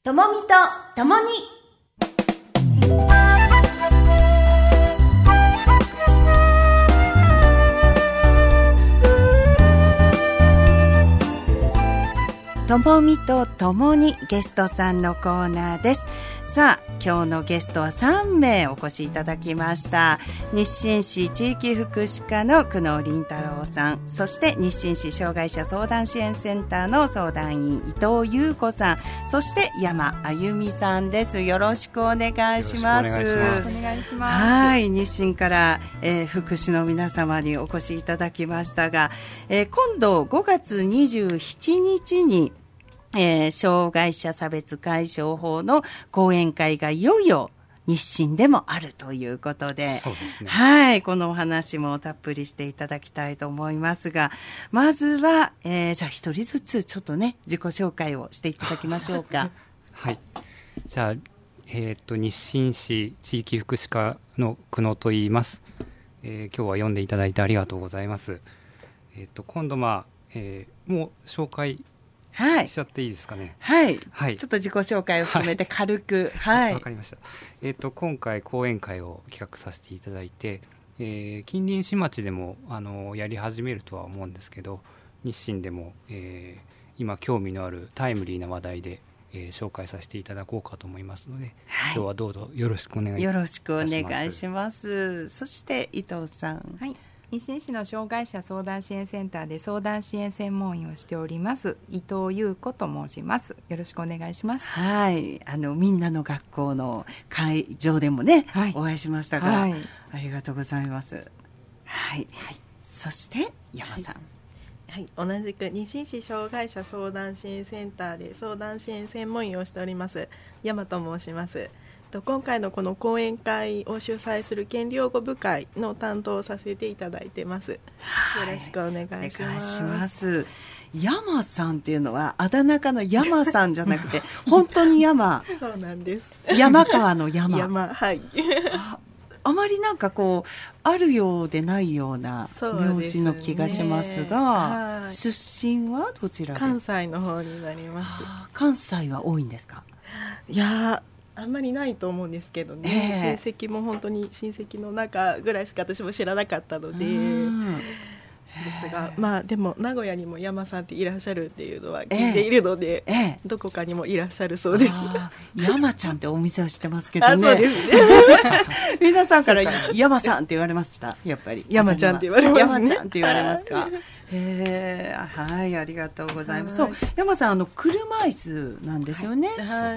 ともみとともにともみとともにゲストさんのコーナーです。さあ、今日のゲストは3名お越しいただきました。日清市地域福祉課の久能倫太郎さん、そして日清市障害者相談支援センターの相談員伊藤優子さん、そして山あゆみさんです。よろしくお願いします。よろしくお願いします。はい、日清から、福祉の皆様にお越しいただきましたが、今度5月27日に障害者差別解消法の講演会がいよいよ日清でもあるということで、 そうですね、 はい、このお話もたっぷりしていただきたいと思いますが、まずは、じゃあ一人ずつちょっとね自己紹介をしていただきましょうか。 はい、じゃあ、日清市地域福祉課の久野と言います。今日は読んでいただいてありがとうございます。今度もう紹介しちゃっていいですかね。 はい、はい、ちょっと自己紹介を含めて軽く、はい、 わかりました。今回講演会を企画させていただいて、近隣市町でもやり始めるとは思うんですけど、日清でも、今興味のあるタイムリーな話題で、紹介させていただこうかと思いますので、はい、今日はどうぞよろしくお願いいたします。 よろしくお願いします。そして伊藤さん。 はい、日清市の障害者相談支援センターで相談支援専門員をしております伊藤優子と申します。よろしくお願いします。 はい、みんなの学校の会場でもね、はい、お会いしましたが、はい、ありがとうございます。はい、はい、そして山さん。 はい、同じく日清市障害者相談支援センターで相談支援専門員をしております山と申します。今回のこの講演会を主催する権利擁護部会の担当をさせていただいてます。よろしくお願いします。 お願いします。山さんっていうのはあだ名かの山さんじゃなくて本当に山。 そうなんです。 山川の山。 山、はい。 あまりなんかこうあるようでないような名字の気がしますが、はい、出身はどちらですか？ 関西の方になります。 関西は多いんですか？ いやあんまりないと思うんですけどね、親戚も本当に親戚の中ぐらいしか私も知らなかったので、ですが、まあでも名古屋にも山さんっていらっしゃるっていうのは聞いているので、どこかにもいらっしゃるそうです。 山ちゃんってお店は知ってますけどね。 そうですね。 皆さんから山さんって言われました。やっぱり山ちゃんって言われますね。 山ちゃんって言われますか。はい、ありがとうございます。そう、山さん車椅子なんですよね。はい、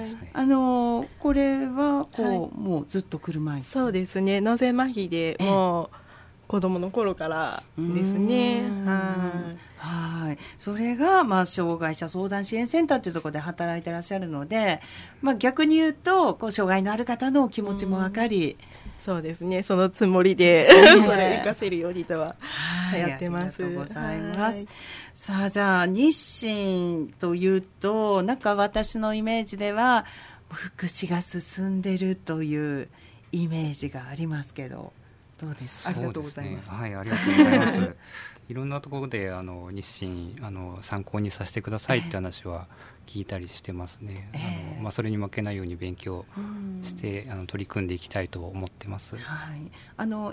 これはこう、はい、もうずっと車椅子。 そうですね。脳性麻痺でもう子供の頃からですね。 はい。それが障害者相談支援センターというところで働いてらっしゃるので、逆に言うと障害のある方の気持ちも分かり、 そうですね。そのつもりで、それを活かせるようにとはやってます。 ありがとうございます。さあ、じゃあ日清というとなんか私のイメージでは福祉が進んでるというイメージがありますけど。どうですか？ ありがとうございます。 はい、ありがとうございます。いろんなところで日清参考にさせてくださいって話は聞いたりしてますね。それに負けないように勉強して取り組んでいきたいと思ってます。 はい、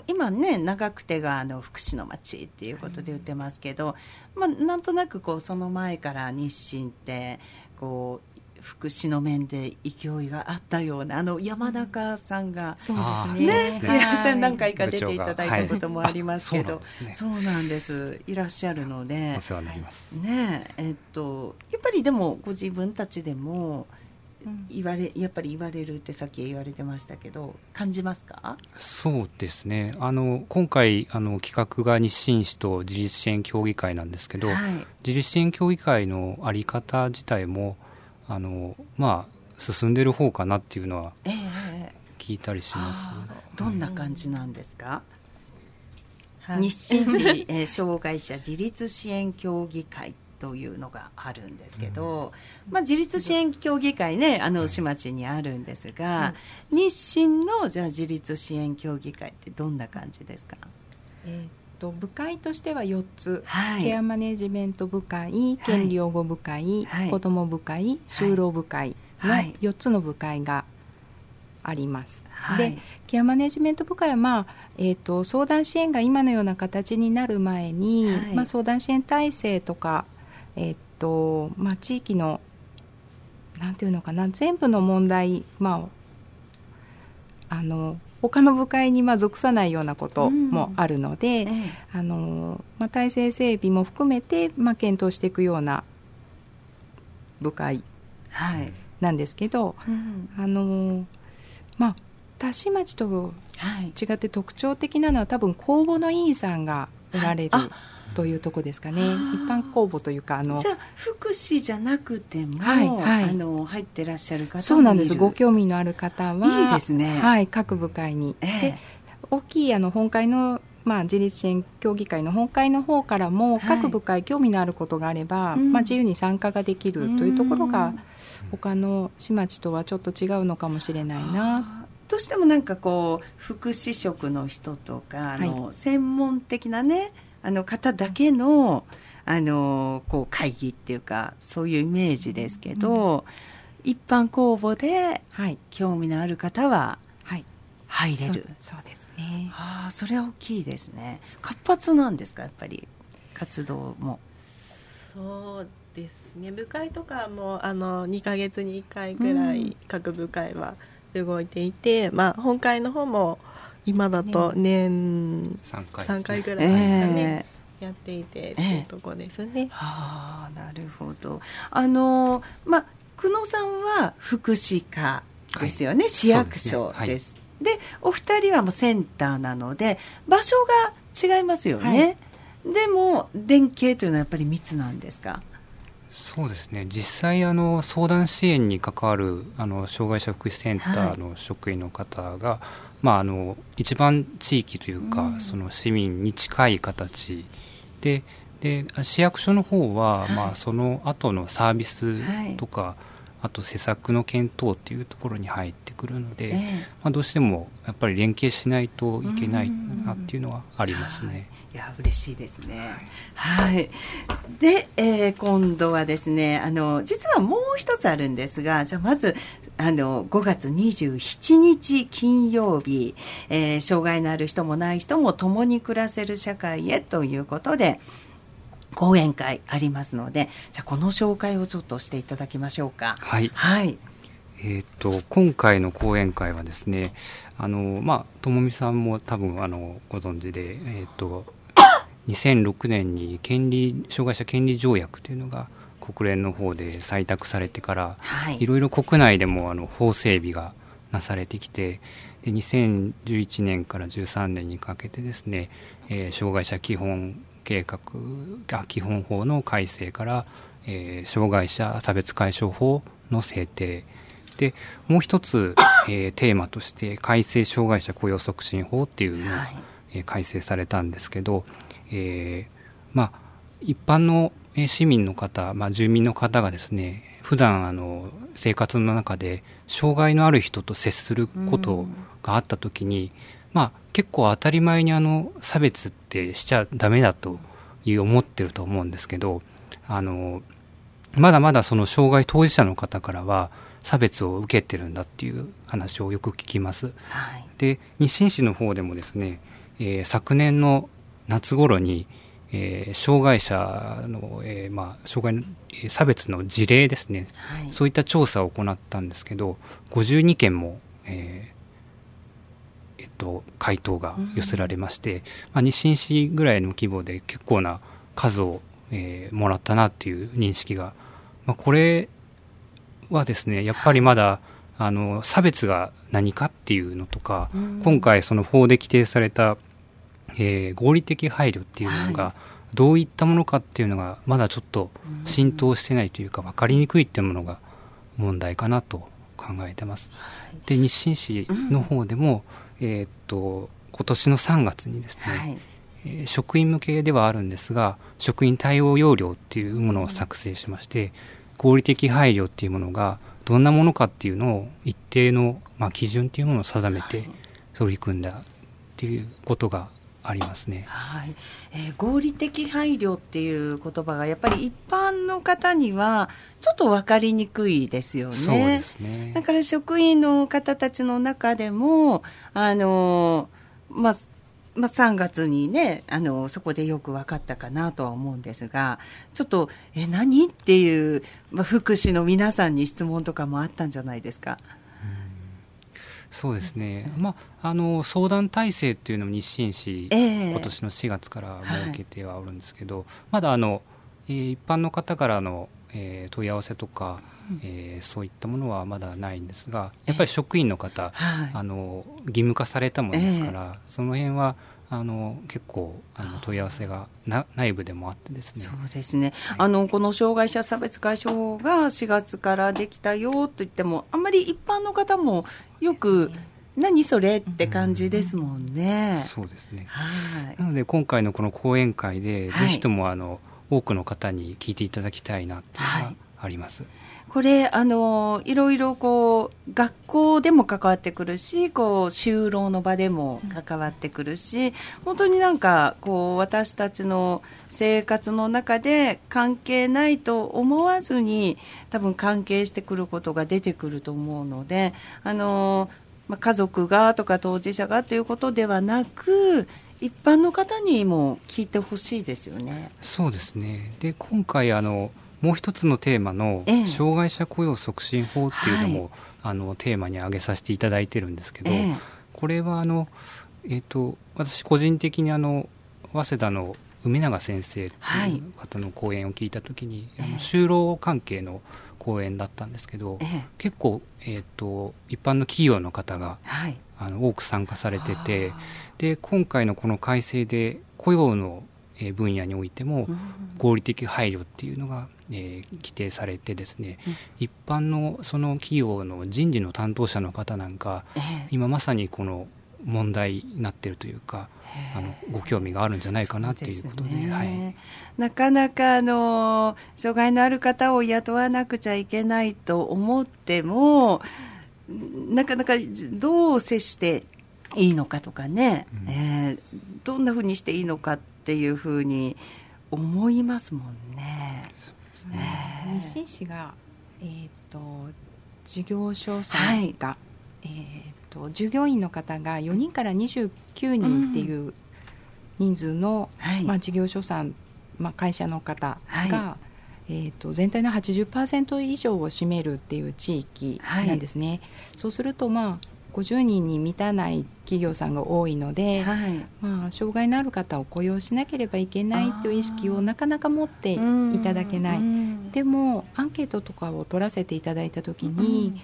今ね長久手が福祉の街っていうことで言ってますけど、なんとなくその前から日清って福祉の面で勢いがあったような山中さんが、 そうですね、 いらっしゃる、何回か出ていただいたこともありますけど、そうなんです、いらっしゃるのでお世話になりますね。やっぱりでもご自分たちでもやっぱり言われるってさっき言われてましたけど、感じますか？ そうですね、今回企画が日清市と自立支援協議会なんですけど、はい、自立支援協議会の在り方自体も進んでる方かなっていうのは聞いたりします。 どんな感じなんですか？日清市、障害者自立支援協議会というのがあるんですけど、自立支援協議会ね市町にあるんですが、日清のじゃあ自立支援協議会ってどんな感じですか？ 部会としては4つ、ケアマネジメント部会、権利擁護部会、子ども部会、就労部会の4つの部会があります。 はい、 でケアマネジメント部会は、相談支援が今のような形になる前に、 はい、 相談支援体制とか、地域のなんていうのかな、全部の問題、他の部会に属さないようなこともあるので、体制整備も含めて、検討していくような部会なんですけど、田代町と違って特徴的なのは多分公募の委員さんがおられる、というとこですかね。一般公募というか、 じゃあ福祉じゃなくても、入ってらっしゃる方もいる。 そうなんです。ご興味のある方はいいですね、 各部会に、で大きい本会の、自立支援協議会の本会の方からも、各部会興味のあることがあれば、自由に参加ができるというところが、他の市町とはちょっと違うのかもしれないな。 どうしても福祉職の人とか専門的なね、方だけの、会議っていうか、そういうイメージですけど、一般公募で興味のある方は入れる。 そうですね。 それは大きいですね。活発なんですか、やっぱり活動も。 そうですね。部会とかも2ヶ月に1回ぐらい各部会は動いていて、本会の方も今だと年3回ぐらいですかね、やっていてっていうところですね。 なるほど。久野さんは福祉課ですよね、市役所です。でお二人はもうセンターなので場所が違いますよね、でも連携というのはやっぱり密なんですか？ そうですね、実際相談支援に関わる障害者福祉センターの職員の方が、一番地域というか、その市民に近い形で、市役所の方は、その後のサービスとか、あと施策の検討っていうところに入ってくるので、どうしてもやっぱり連携しないといけないなっていうのはありますね。 いや嬉しいですね。で、今度はですね、実はもう一つあるんですが、じゃあまず5月27日金曜日、障害のある人もない人も共に暮らせる社会へということで講演会ありますので、じゃあこの紹介をちょっとしていただきましょうか。 今回の講演会はですね、ともみさんも多分ご存知で、2006年に障害者権利条約というのが国連の方で採択されてから、いろいろ国内でも法整備がなされてきて、で2011年から13年にかけてですね、障害者基本法の改正から、障害者差別解消法の制定で、もう一つ、テーマとして改正障害者雇用促進法っていうのが、改正されたんですけど、一般の市民の方、住民の方がですね、普段生活の中で障害のある人と接することがあったときに、結構当たり前に差別ってしちゃダメだと思ってると思うんですけど、まだまだその障害当事者の方からは差別を受けてるんだっていう話をよく聞きます。で、日清市の方でもですね、昨年の夏頃に、障害者の、障害の差別の事例ですね、そういった調査を行ったんですけど、52件も、回答が寄せられまして、日清市ぐらいの規模で結構な数を、もらったなっていう認識が、これはですね、やっぱりまだ差別が何かっていうのとか、今回その法で規定された、合理的配慮っていうのがどういったものかっていうのがまだちょっと浸透してないというか、分かりにくいっていうものが問題かなと考えてます。で、日清市の方でも、今年の3月にですね、職員向けではあるんですが、職員対応要領っていうものを作成しまして、合理的配慮っていうものがどんなものかっていうのを一定の、基準っていうものを定めて取り組んだっていうことがありますね。 はい。合理的配慮っていう言葉がやっぱり一般の方にはちょっと分かりにくいですよね。 そうですね。 だから職員の方たちの中でも3月にねそこでよく分かったかなとは思うんですが、ちょっと何っていう、福祉の皆さんに質問とかもあったんじゃないですか。 そうですね、相談体制っていうのも日清市、今年の4月から設けてはおるんですけど、まだ一般の方からの、問い合わせとか、そういったものはまだないんですが、やっぱり職員の方、義務化されたものですから、その辺は結構問い合わせが内部でもあってですね。 そうですね、この障害者差別解消法が4月からできたよと言っても、あんまり一般の方もよく何それって感じですもんね。 そうですね、 はい。 なので今回のこの講演会で、ぜひとも多くの方に聞いていただきたいなというのがあります。 これいろいろ学校でも関わってくるし、就労の場でも関わってくるし、本当に私たちの生活の中で関係ないと思わずに多分関係してくることが出てくると思うので、家族がとか当事者がということではなく、一般の方にも聞いてほしいですよね。 そうですね。で、今回もう一つのテーマの障害者雇用促進法っていうのも、テーマに挙げさせていただいてるんですけど、これは私個人的に早稲田の梅永先生という方の講演を聞いたときに、就労関係の講演だったんですけど、結構、一般の企業の方が、多く参加されてて、で今回のこの改正で雇用の分野においても合理的配慮っていうのが、規定されてですね、一般のその企業の人事の担当者の方なんか、今まさにこの問題になっているというか、ご興味があるんじゃないかなということで、 なかなか障害のある方を雇わなくちゃいけないと思っても、なかなかどう接していいのかとかね、どんなふうにしていいのかっていうふうに思いますもんね。 日清市が、事業所さんが、従業員の方が4人から29人っていう人数の、事業所さん、会社の方が、全体の 80% 以上を占めるっていう地域なんですね。そうすると50人に満たない企業さんが多いので、障害のある方を雇用しなければいけないという意識をなかなか持っていただけない。でもアンケートとかを取らせていただいたときに、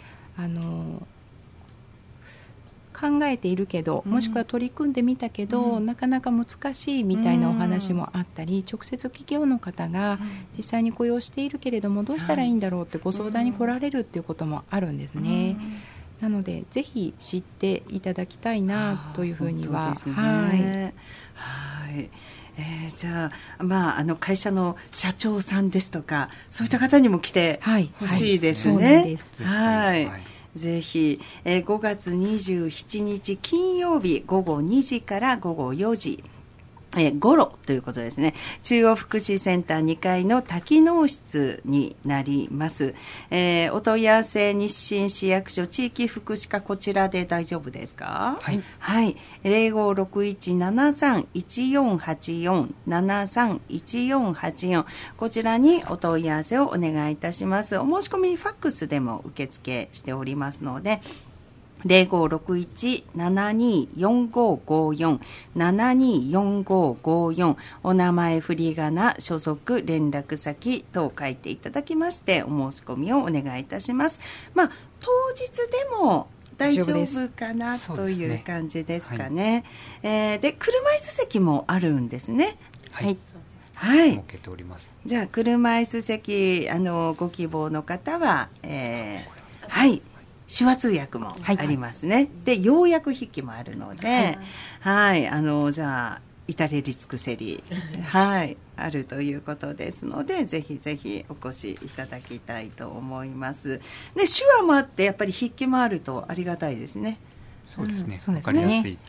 考えているけど、もしくは取り組んでみたけど、なかなか難しいみたいなお話もあったり、直接企業の方が実際に雇用しているけれどもどうしたらいいんだろうってご相談に来られるっていうこともあるんですね。なのでぜひ知っていただきたいなというふうには。 じゃあ、会社の社長さんですとか、そういった方にも来てほしいですね。ぜひ、5月27日金曜日午後2時から午後4時頃ということですね。中央福祉センター2階の多機能室になります。お問い合わせ日清市役所地域福祉課、こちらで大丈夫ですか？はい。0561-731484 731484、こちらにお問い合わせをお願いいたします。お申し込みファックスでも受付しておりますので、0561-724554 724554、お名前、振り仮名、所属、連絡先等書いていただきまして、お申し込みをお願いいたします。当日でも大丈夫かなという感じですかね。で、車椅子席もあるんですね。設けております。じゃあ車椅子席ご希望の方は、手話通訳もありますね。で、要約筆記もあるので、じゃあ至れり尽くせりあるということですので、ぜひぜひお越しいただきたいと思います。で、手話もあってやっぱり筆記もあるとありがたいですね。 そうですね。わかりやすいっていう。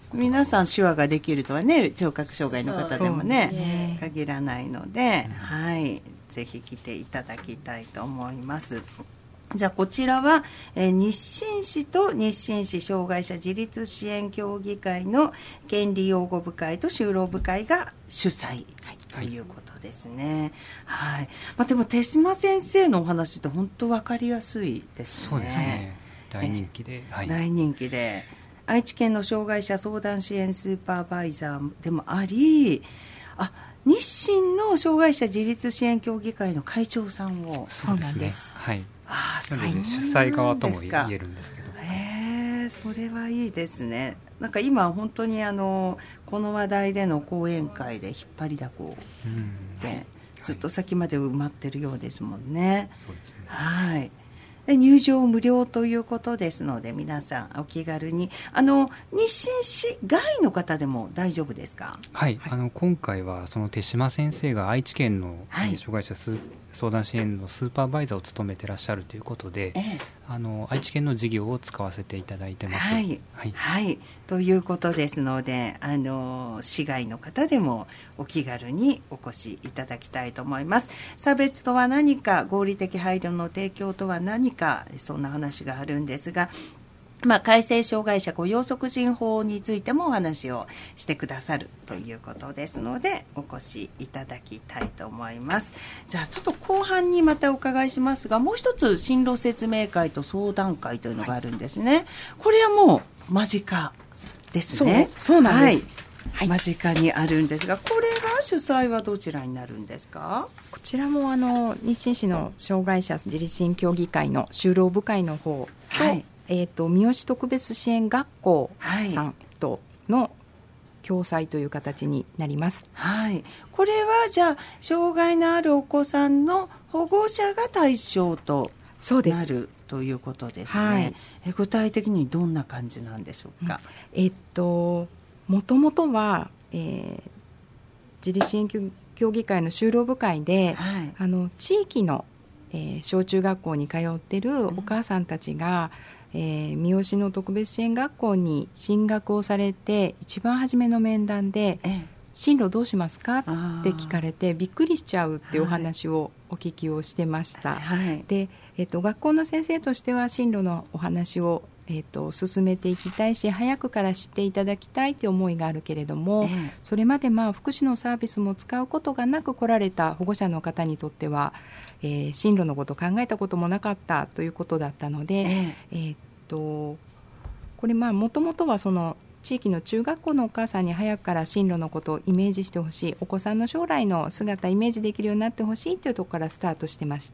皆さん手話ができるとはね、聴覚障害の方でもね、限らないので、はい、ぜひ来ていただきたいと思います。じゃあこちらは、日清市と日清市障害者自立支援協議会の権利擁護部会と就労部会が主催ということですね。はい。でも手島先生のお話って本当分かりやすいですね。 そうですね。大人気で、 大人気で、愛知県の障害者相談支援スーパーバイザーでもあり、日清の障害者自立支援協議会の会長さんを。 そうですね。はい。 そうなので主催側とも言えるんですけど。 それはいいですね。なんか今本当にこの話題での講演会で引っ張りだこで、ずっと先まで埋まってるようですもんね。 そうですね。 はい。で入場無料ということですので、皆さんお気軽に。日清市外の方でも大丈夫ですか？ はい。今回はその手島先生が愛知県の障害者相談支援のスーパーバイザーを務めてらっしゃるということで、愛知県の事業を使わせていただいてます。 はい、ということですので、市外の方でもお気軽にお越しいただきたいと思います。差別とは何か、合理的配慮の提供とは何か、そんな話があるんですが、改正障害者雇用促進法についてもお話をしてくださるということですので、お越しいただきたいと思います。じゃあちょっと後半にまたお伺いしますが、もう一つ進路説明会と相談会というのがあるんですね。これはもう間近ですね。 そうなんです。 間近にあるんですが、これは主催はどちらになるんですか？ こちらも日清市の障害者自立支援協議会の就労部会の方と、三好特別支援学校さんとの共催という形になります。 これはじゃあ障害のあるお子さんの保護者が対象となるということですね。具体的にどんな感じなんでしょうか？ もともとは、自立支援協議会の就労部会で、地域の、小中学校に通っているお母さんたちが、三好の特別支援学校に進学をされて、一番初めの面談で、進路どうしますかって聞かれてびっくりしちゃうっていうお話をお聞きをしてました。で、学校の先生としては進路のお話を進めていきたいし、早くから知っていただきたいという思いがあるけれども、それまで福祉のサービスも使うことがなく来られた保護者の方にとっては、進路のことを考えたこともなかったということだったので、これもともとはその地域の中学校のお母さんに早くから進路のことをイメージしてほしい、お子さんの将来の姿イメージできるようになってほしいというところからスタートしてまして、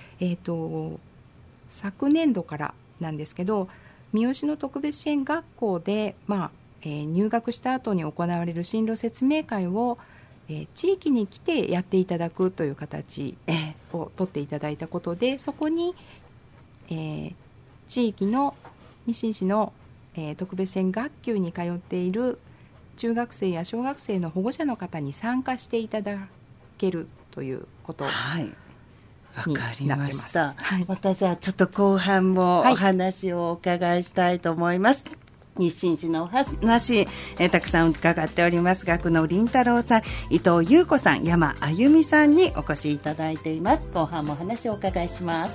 昨年度からなんですけど、三好の特別支援学校で、入学した後に行われる進路説明会を、地域に来てやっていただくという形を取っていただいたことで、そこに、地域の日清市の、特別支援学級に通っている中学生や小学生の保護者の方に参加していただけるということになってます。 わかりました。またじゃあちょっと後半もお話をお伺いしたいと思います。日清市のお話、たくさん伺っておりますが、久野凛太郎さん、伊藤優子さん、山あゆみさんにお越しいただいています。後半もお話をお伺いします。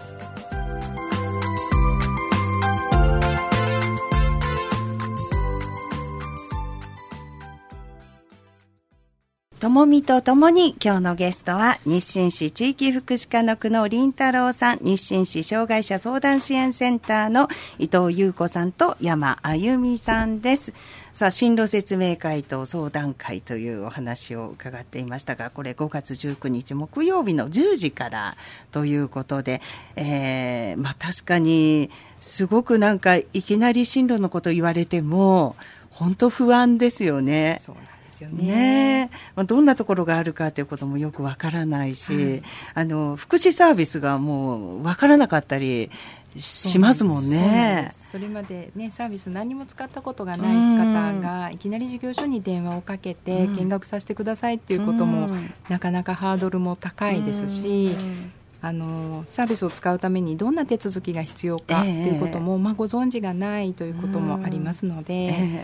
ともみとともに、今日のゲストは日清市地域福祉課の久野凛太郎さん、日清市障害者相談支援センターの伊藤優子さんと山あゆみさんです。さあ、進路説明会と相談会というお話を伺っていましたが、これ5月19日木曜日の10時からということで、確かにすごくなんかいきなり進路のこと言われても本当不安ですよね。 そうなんですよね。どんなところがあるかということもよくわからないし、福祉サービスがもうわからなかったりしますもんね。 それまで、サービス何も使ったことがない方がいきなり事業所に電話をかけて見学させてくださいっていうこともなかなかハードルも高いですし、サービスを使うためにどんな手続きが必要かということも、ご存知がないということもありますので、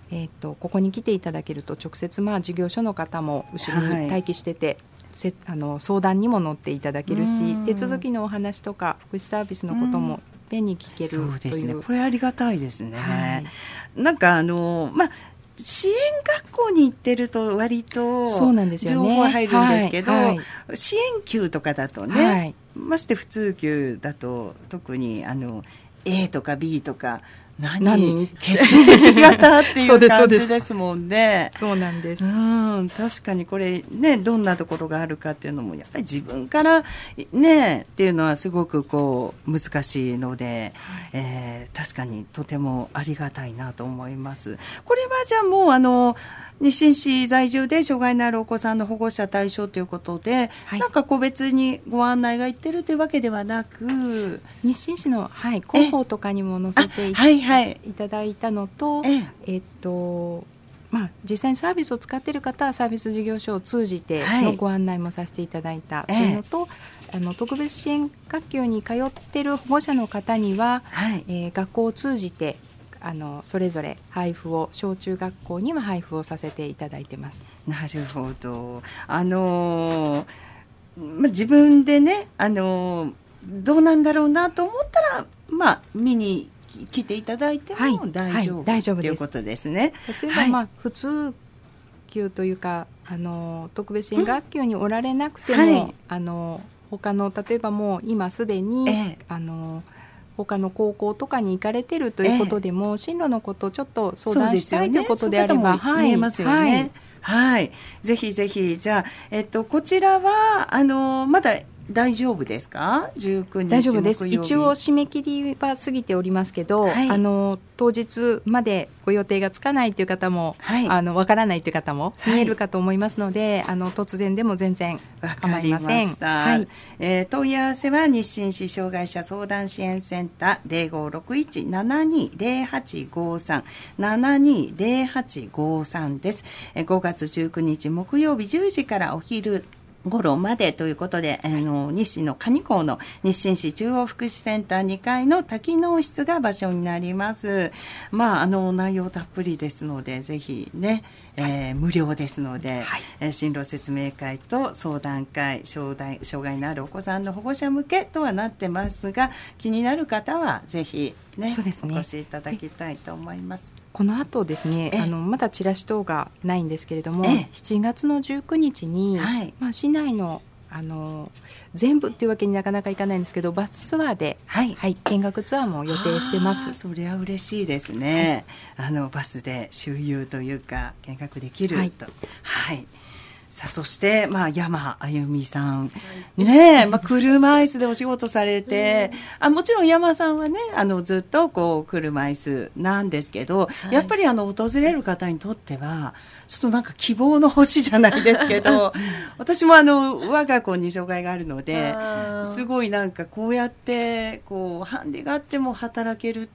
ここに来ていただけると直接事業所の方も後ろに待機してて、相談にも乗っていただけるし、手続きのお話とか福祉サービスのことも便に聞けるという。 そうですね、これありがたいですね。なんか支援学校に行ってると割と情報入るんですけど、支援級とかだとね、まして普通級だと特にA とか B とか何血液型っていう感じですもんね。 そうなんです。 確かにこれね、どんなところがあるかっていうのもやっぱり自分からねっていうのはすごく難しいので、確かにとてもありがたいなと思います。これはじゃあもう日清市在住で障害のあるお子さんの保護者対象ということで、なんか個別にご案内がいってるというわけではなく、 日清市の、広報とかにも載せていただいたのと、実際にサービスを使っている方はサービス事業所を通じてのご案内もさせていただいたというのと、特別支援学級に通っている保護者の方には、学校を通じてそれぞれ配布を、小中学校には配布をさせていただいてます。 なるほど。自分でねどうなんだろうなと思ったら、見に来ていただいても大丈夫ということですね。 例えば、普通級というか特別支援学級におられなくても、他の例えばもう今すでに、他の高校とかに行かれてるということでも、進路のことをちょっと相談したいということであれば、 見えますよね。ぜひぜひ。じゃあ、こちらはまだ大丈夫ですか？19日大丈夫です。一応締め切りは過ぎておりますけど、当日までご予定がつかないという方も、わからないという方も見えるかと思いますので、突然でも全然構いません。 問い合わせは日清市障害者相談支援センター 0561-720853 720853 です。5月19日木曜日10時からお昼頃までということで、日清の蟹港の日清市中央福祉センター2階の多機能室が場所になります。内容たっぷりですので、ぜひね、無料ですので、進路説明会と相談会、障害のあるお子さんの保護者向けとはなってますが、気になる方はぜひね、お越しいただきたいと思います。 この後ですね、まだチラシ等がないんですけれども、7月の19日に、市内の全部っていうわけになかなかいかないんですけど、バスツアーで、見学ツアーも予定してます。 それは嬉しいですね。バスで周遊というか見学できると。さあ、そして、山あゆみさん、ね、車椅子でお仕事されて、もちろん山さんはね、ずっと車椅子なんですけど、やっぱり訪れる方にとっては、ちょっとなんか希望の星じゃないですけど、私も我が子に障害があるので、すごいなんかこうやって、ハンディがあっても働けるって、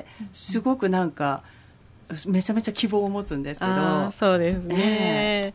すごくなんか、めちゃめちゃ希望を持つんですけど。 そうですね。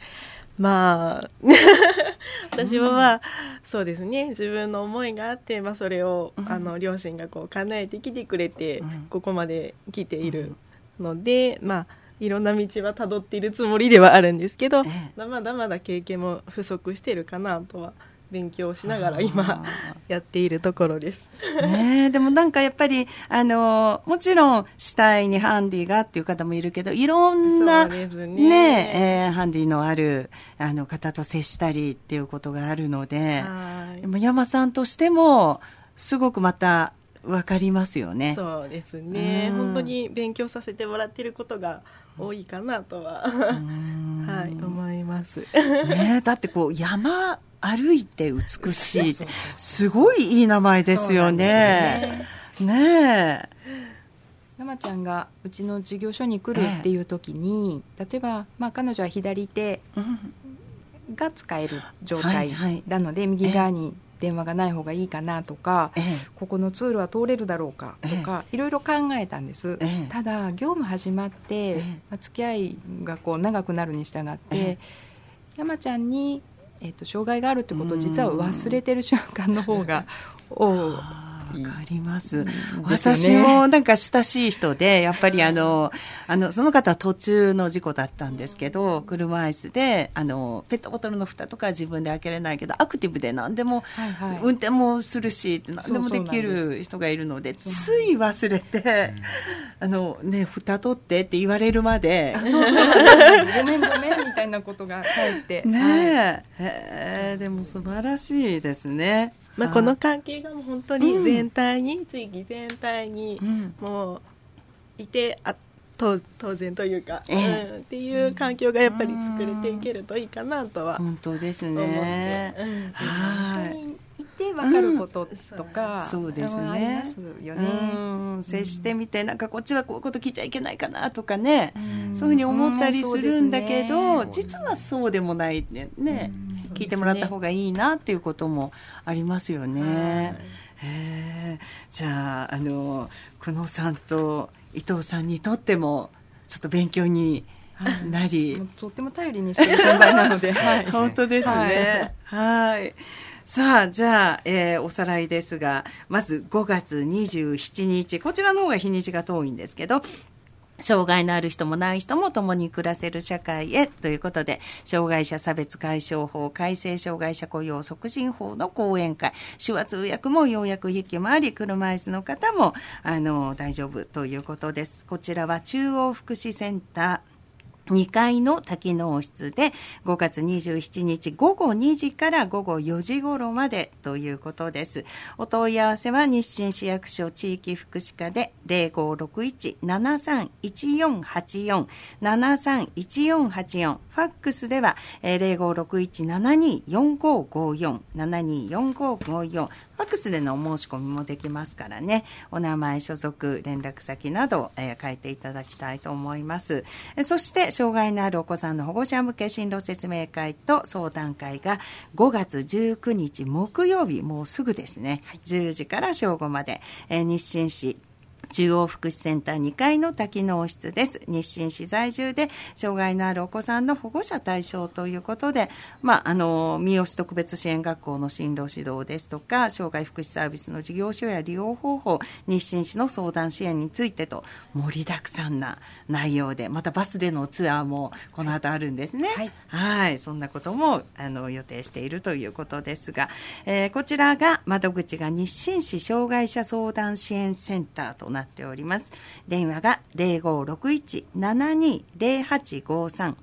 私はそうですね、自分の思いがあって、それを両親が叶えてきてくれて、ここまで来ているので、いろんな道はたどっているつもりではあるんですけど、まだまだ経験も不足しているかなとは勉強しながら今やっているところです。 でもなんかやっぱりもちろん死体にハンディがっていう方もいるけど、いろんな、ハンディのある方と接したりっていうことがあるので、山さんとしてもすごくまた分かりますよね。 そうですね、本当に勉強させてもらっていることが多いかなとは思います。 だって山歩いて美しい、すごいいい名前ですよね。 山ちゃんがうちの事業所に来るっていう時に、例えば、彼女は左手が使える状態なので、右側に電話がない方がいいかなとか、ここの通路は通れるだろうかとか、いろいろ考えたんです。ただ業務始まって、付き合いが長くなるに従って、山ちゃんに障害があるってことを実は忘れてる瞬間の方が多り。 わかります。 ですよね。 私もなんか親しい人で、やっぱりその方は途中の事故だったんですけど、車椅子で、ペットボトルの蓋とか自分で開けれないけど、アクティブで何でも、運転もするし、何でもできる人がいるので、つい忘れて、蓋取ってって言われるまで。 そうなんです。ごめんみたいなことが返って。 ねえ、でも素晴らしいですね。 この関係がもう本当に全体に、地域全体にもういて当然というか、っていう環境がやっぱり作れていけるといいかなとは本当ですね。 いて分かることとか、 そうですね、 ありますよね。 接してみて、なんかこっちはこういうこと聞いちゃいけないかなとかね、そういうふうに思ったりするんだけど、実はそうでもないね、聞いてもらった方がいいなっていうこともありますよね。じゃあ久野さんと伊藤さんにとってもちょっと勉強になり、 とっても頼りにしている存在なので、 本当ですね。さあ、じゃあ、おさらいですが、まず5月27日、こちらの方が日にちが遠いんですけど、障害のある人もない人も共に暮らせる社会へということで、障害者差別解消法改正障害者雇用促進法の講演会、手話通訳もようやく引き回り、車椅子の方も大丈夫ということです。こちらは中央福祉センター2階の多機能室で5月27日午後2時から午後4時頃までということです。お問い合わせは日清市役所地域福祉課で 0561-731484 731484、ファックスでは 0561-724554 724554、ファックスでのお申し込みもできますからね、お名前、所属、連絡先など、書いていただきたいと思います。そして障害のあるお子さんの保護者向け進路説明会と相談会が5月19日木曜日、もうすぐですね、10時から正午まで、日清市中央福祉センター2階の多機能室です。日清市在住で障害のあるお子さんの保護者対象ということで、三好特別支援学校の進路指導ですとか、障害福祉サービスの事業所や利用方法、日清市の相談支援についてと盛りだくさんな内容で、またバスでのツアーもこの後あるんですね。そんなことも予定しているということですが、こちらが窓口が日清市障害者相談支援センターとなっております。電話が 0561-720853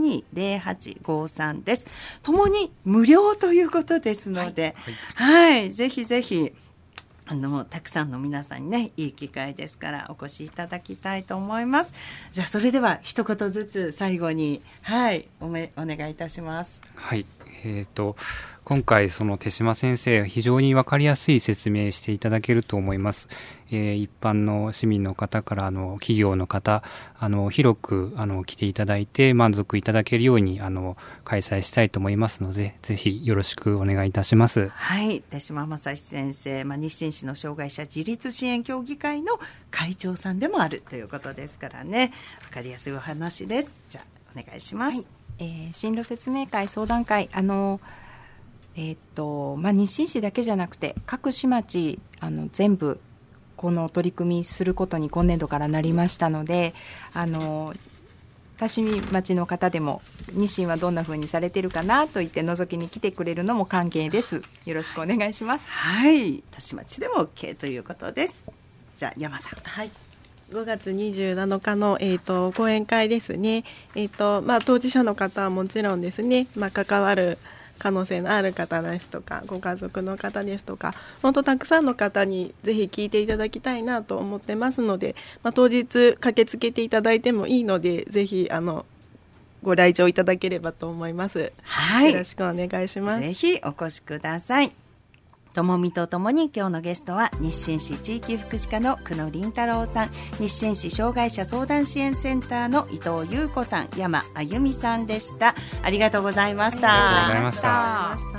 720853 です。ともに無料ということですので、ぜひぜひたくさんの皆さんにね、いい機会ですからお越しいただきたいと思います。じゃあそれでは一言ずつ最後にお願いいたします。 今回その手島先生非常に分かりやすい説明していただけると思います。一般の市民の方から企業の方広く来ていただいて満足いただけるように開催したいと思いますので、ぜひよろしくお願いいたします。 手島正史先生、日清市の障害者自立支援協議会の会長さんでもあるということですからね、分かりやすいお話です。じゃあお願いします。 進路説明会相談会日清市だけじゃなくて各市町全部この取り組みすることに今年度からなりましたので、田島町の方でも日清はどんな風にされているかなと言って覗きに来てくれるのも歓迎です。よろしくお願いします。 田島町でも OK ということです。じゃあ山さん。 5月27日の、講演会ですね。当事者の方はもちろんですね、関わる可能性のある方ですとか、ご家族の方ですとか、本当たくさんの方にぜひ聞いていただきたいなと思ってますので、当日駆けつけていただいてもいいので、ぜひご来場いただければと思います。よろしくお願いします。 ぜひお越しください。ともみとともに今日のゲストは日清市地域福祉課の久野麟太郎さん、日清市障害者相談支援センターの伊藤優子さん、山あゆみさんでした。ありがとうございました。 ありがとうございました。